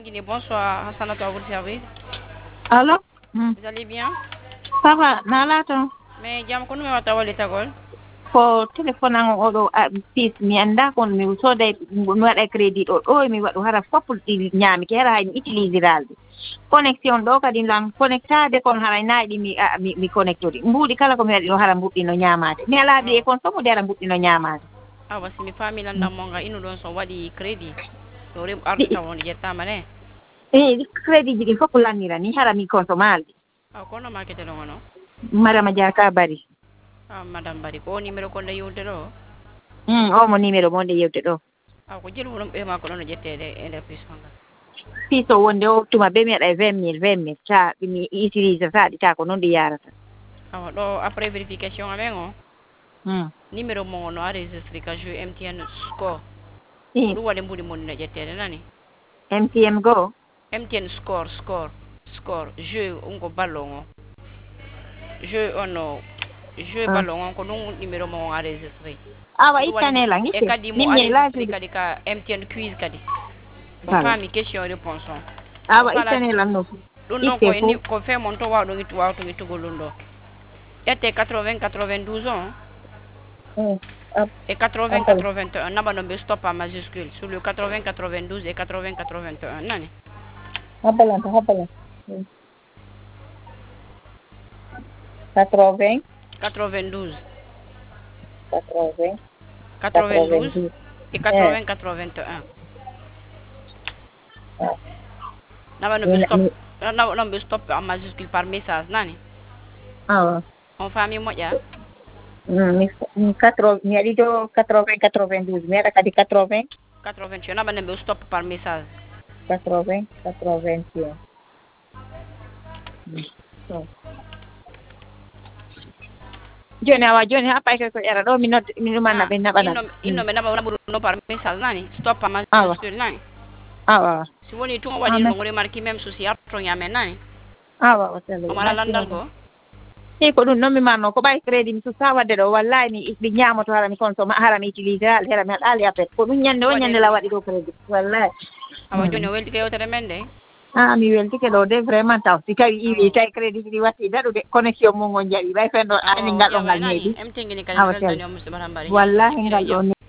Guinée, bonsoir, Hassanat à votre service. Allô? Vous allez bien? Ça va, nalato. Mais jam ko nume wata wali tagol? Ko téléphone an oɗo pis mi annda kon mi soday mi waɗa crédit ɗo mi waɗu hara fof ɗi ñaami ke hara hay mi utilisiralde connexion ɗo kadi lan connectade kon haray naaɗi mi connectori mbuuɗi kala ko mi waɗi ɗo hara mbuɗɗino ñaamade mi ala ɓiye kon somo de hara mbuɗɗino ñaamade Awa si mi faami landam mo nga inu ɗon so waɗi crédit ɗo rem ardu tawon jettama ne crédit ji ɗi fof ko lannira ni hara mi consomalde kono makete ɗon ono madame Diaka Bari madame Bari ko numéro kon nde yewte ɗo omo numéro mo nde yewte ɗo ko jelu ɗum ɓe ma ko ɗon jettede e nder puissance ngal piso wonde o tuma ɓe mi waɗa 20 000 sa mi utilise saɗita ko noon ɗi yarata awa ɗo après vérification amen o numéro mo no enregistré ka jeu MTN score ɗum waɗi mbuɗi mon no ƴettede nani MTN go MTN score jeu ko ballon o jeu ono jeu ballon on ko ɗum numéro mo on enregistré awa ittanela e kadi mo enregistré kadi ka MTN quiz kadi ko faami question réponse on awa ittanela no ɗum ɗon ko ni ko fe mon to wawɗo wawto ittugol ɗum ɗo ƴette 80 92 on et 80 81 naɓa ɗon ɓe stop en majuscule sur le 80 92 et 80 81 nani habbalanta 80 92 et 80 81 naɓa ɗon ɓe stop en majuscule par message nani awa on faami moƴƴa mi waɗi to 80 92 mi waɗa kadi 80 81 naɓa ɗon ɓe stop par message 80 81 joni awa joni ha pay ko ƴara ɗo mi numanna ɓe naɓana inno ɓe naɓa no par message nani stop en majuscule nani awa si woni tun waɗi no remarque même souci artoñ amen nani awa o mara landal go i ko ɗum noon mi manno ko ɓay crédit mi susa wadde ɗo wallahi mi ñamoto hara mi consomme hara mi utilisé hal hera mi haɗali appel ko ɗum ñande o ñande la waɗi ɗo crédit wallahi awa joni o weltike yewtere men de mi weltike ɗo de vraiment taw si tawi iwi tawi crédit ɗi watti daɗude connexion mum ngon jaɓi ɓay fen ɗo ani ngal ɗo ngal neeɓi emtingini kadi weldani o musidɗo Madame Bari wallahi ngal ɗo